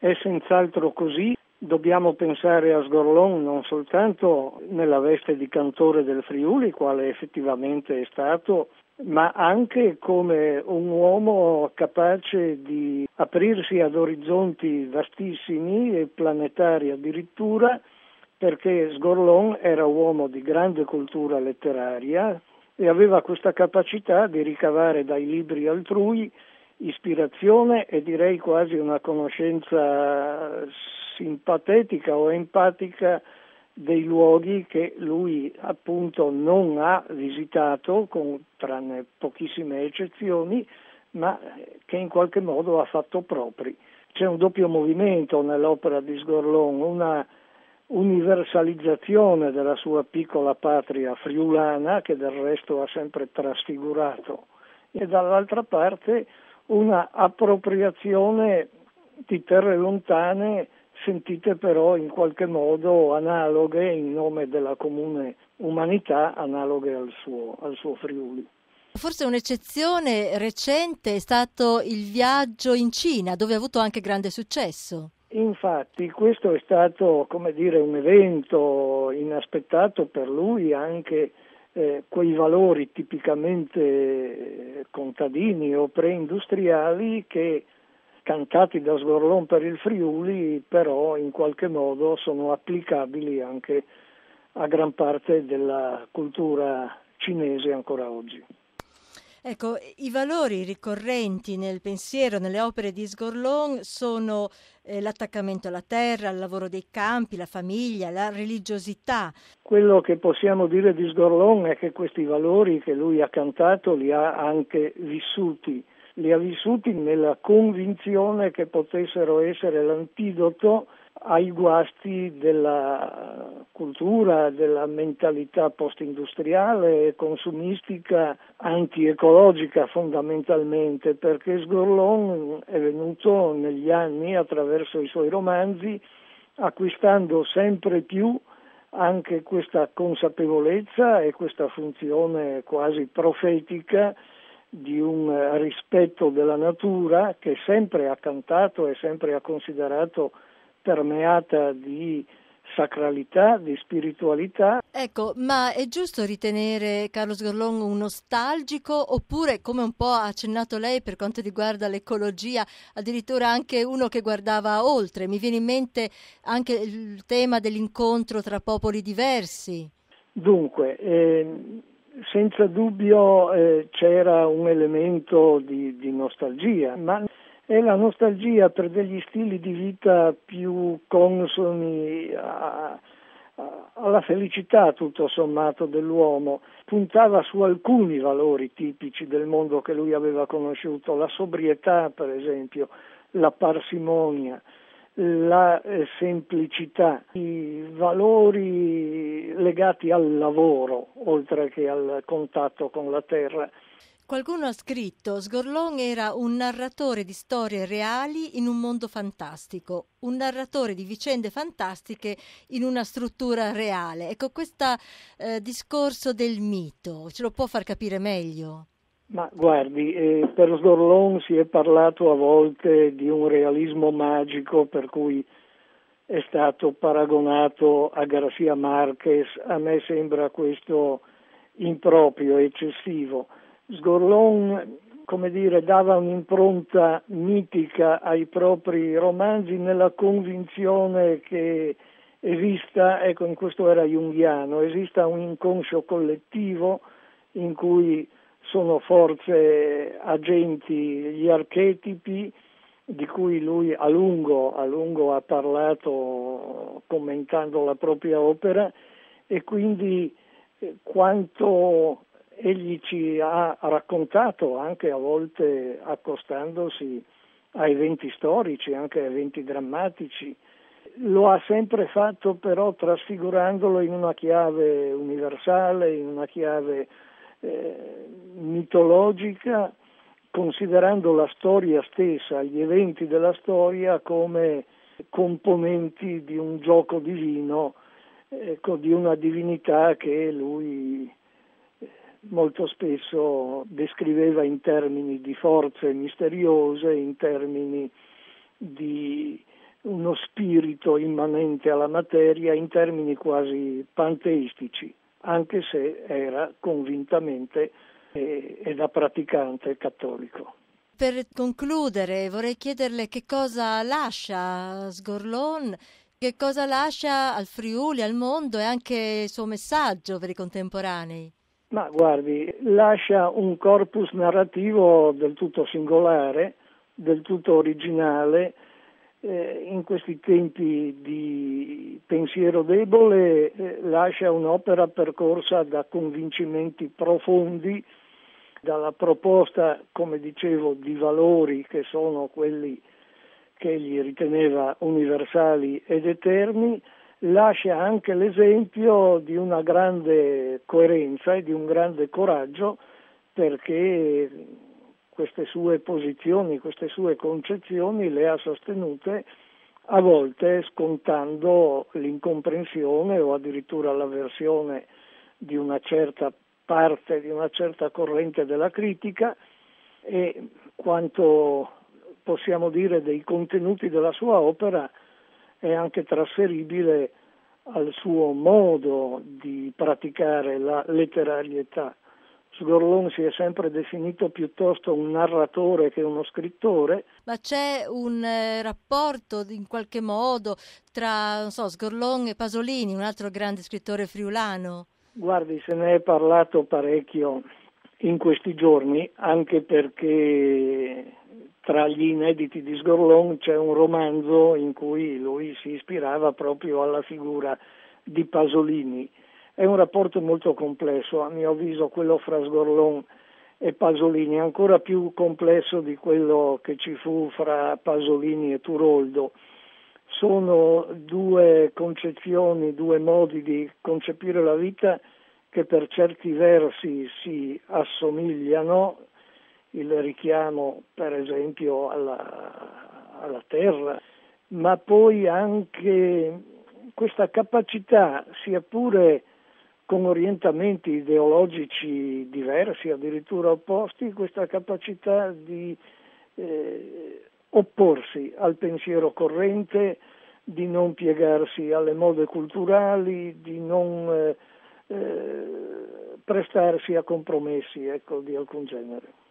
È senz'altro così. Dobbiamo pensare a Sgorlon non soltanto nella veste di cantore del Friuli, quale effettivamente è stato, ma anche come un uomo capace di aprirsi ad orizzonti vastissimi e planetari addirittura, perché Sgorlon era uomo di grande cultura letteraria e aveva questa capacità di ricavare dai libri altrui ispirazione e direi quasi una conoscenza simpatetica o empatica dei luoghi che lui appunto non ha visitato, tranne pochissime eccezioni, ma che in qualche modo ha fatto propri. C'è un doppio movimento nell'opera di Sgorlon, una universalizzazione della sua piccola patria friulana, che del resto ha sempre trasfigurato, e dall'altra parte una appropriazione di terre lontane, sentite però in qualche modo analoghe, in nome della comune umanità, analoghe al suo Friuli. Forse un'eccezione recente è stato il viaggio in Cina, dove ha avuto anche grande successo. Infatti questo è stato, come dire, un evento inaspettato per lui, anche quei valori tipicamente contadini o preindustriali che, cantati da Sgorlon per il Friuli, però in qualche modo sono applicabili anche a gran parte della cultura cinese ancora oggi. Ecco, i valori ricorrenti nel pensiero, nelle opere di Sgorlon sono l'attaccamento alla terra, al lavoro dei campi, la famiglia, la religiosità. Quello che possiamo dire di Sgorlon è che questi valori che lui ha cantato li ha anche vissuti. Li ha vissuti nella convinzione che potessero essere l'antidoto ai guasti della cultura, della mentalità post-industriale e consumistica anti-ecologica fondamentalmente, perché Sgorlon è venuto negli anni attraverso i suoi romanzi acquistando sempre più anche questa consapevolezza e questa funzione quasi profetica di un rispetto della natura che sempre ha cantato e sempre ha considerato permeata di sacralità, di spiritualità. Ecco, ma è giusto ritenere Carlo Sgorlon un nostalgico oppure, come un po' ha accennato lei per quanto riguarda l'ecologia, addirittura anche uno che guardava oltre? Mi viene in mente anche il tema dell'incontro tra popoli diversi. Dunque, senza dubbio c'era un elemento di nostalgia, ma è la nostalgia per degli stili di vita più consoni alla felicità tutto sommato dell'uomo. Puntava su alcuni valori tipici del mondo che lui aveva conosciuto, la sobrietà per esempio, la parsimonia, la semplicità, i valori legati al lavoro oltre che al contatto con la terra. Qualcuno ha scritto: Sgorlon era un narratore di storie reali in un mondo fantastico, un narratore di vicende fantastiche in una struttura reale. Ecco, questo discorso del mito, ce lo può far capire meglio? Ma guardi, per Sgorlon si è parlato a volte di un realismo magico per cui è stato paragonato a García Márquez. A me sembra questo improprio, eccessivo. Sgorlon, come dire, dava un'impronta mitica ai propri romanzi nella convinzione che esista, ecco, in questo era junghiano, esista un inconscio collettivo in cui sono forze agenti, gli archetipi di cui lui a lungo ha parlato commentando la propria opera, e quindi quanto egli ci ha raccontato, anche a volte accostandosi a eventi storici, anche a eventi drammatici, lo ha sempre fatto però trasfigurandolo in una chiave universale, in una chiave mitologica, considerando la storia stessa, gli eventi della storia come componenti di un gioco divino, di una divinità che lui molto spesso descriveva in termini di forze misteriose, in termini di uno spirito immanente alla materia in termini quasi panteistici, anche se era convintamente e da praticante cattolico. Per concludere, vorrei chiederle che cosa lascia Sgorlon, che cosa lascia al Friuli, al mondo e anche il suo messaggio per i contemporanei. Ma guardi, lascia un corpus narrativo del tutto singolare, del tutto originale. In questi tempi di pensiero debole lascia un'opera percorsa da convincimenti profondi, dalla proposta, come dicevo, di valori che sono quelli che egli riteneva universali ed eterni, lascia anche l'esempio di una grande coerenza e di un grande coraggio, perché queste sue posizioni, queste sue concezioni le ha sostenute a volte scontando l'incomprensione o addirittura l'avversione di una certa parte, di una certa corrente della critica, e quanto possiamo dire dei contenuti della sua opera è anche trasferibile al suo modo di praticare la letterarietà. Sgorlon si è sempre definito piuttosto un narratore che uno scrittore. Ma c'è un rapporto in qualche modo tra, non so, Sgorlon e Pasolini, un altro grande scrittore friulano? Guardi, se ne è parlato parecchio in questi giorni, anche perché tra gli inediti di Sgorlon c'è un romanzo in cui lui si ispirava proprio alla figura di Pasolini. È un rapporto molto complesso, a mio avviso quello fra Sgorlon e Pasolini, ancora più complesso di quello che ci fu fra Pasolini e Turoldo. Sono due concezioni, due modi di concepire la vita che per certi versi si assomigliano, il richiamo per esempio alla terra, ma poi anche questa capacità, sia pure con orientamenti ideologici diversi, addirittura opposti, questa capacità di opporsi al pensiero corrente, di non piegarsi alle mode culturali, di non prestarsi a compromessi, ecco, di alcun genere.